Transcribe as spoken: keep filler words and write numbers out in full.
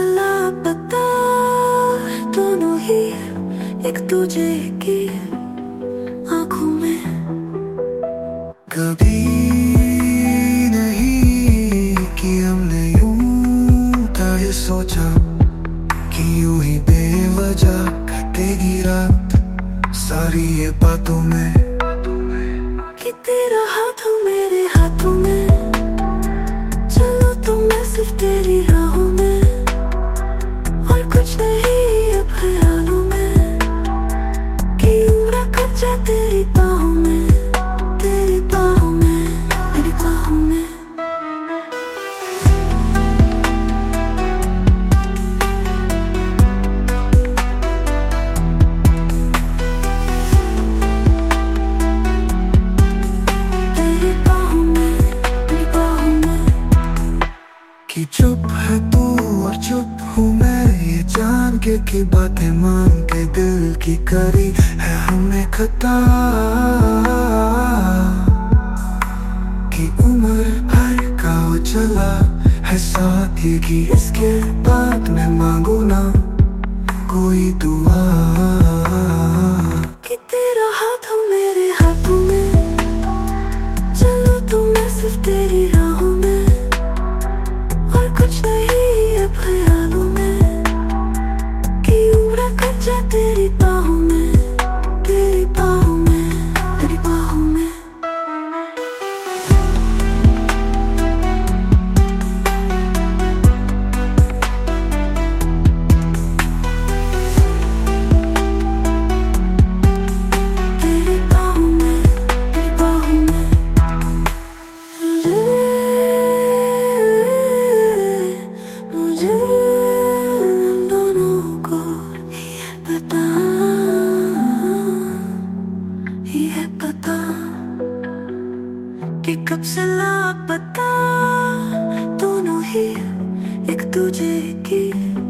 लापता दोनों ही एक दूजे की आंखों में। कभी नहीं कि हमने यूं था ये सोचा कि यूं ही बेवजह कटेगी रात सारी ये बातों में। कि तेरा हाथ हो मेरे हाथों में, चलो तो मैं सिर्फ तेरी राहों में, और कुछ नहीं अब ख्यालों में। कि उम्र कट जाए तेरी बाहों में, तेरी बाहों में, मेरी बाहों में। तेरी बाहों में, मेरी बाहों में। कि चुप है तू और चुप हूँ मैं, ये जान के कि बातें मान के दिल की करी है हमने खता। कि उम्र भर का वो चला है साथ ये कि इसके बाद मैं मांगू ना कोई दुआ। कि तेरा हाथ हो मेरे हाथों में, चलो तो मैं सिर्फ तेरी राहों में, और कुछ नहीं अब ख्यालों में। कि उम्र कट जाए तेरी बाहों में, तेरी बाहों में, तेरी बाहों में। तेरी बाहों में, तेरी बाहों में। मुझे मुझे हम दोनों को ये पता, ये है पता कि कब से लापता दोनों ही एक दूजे की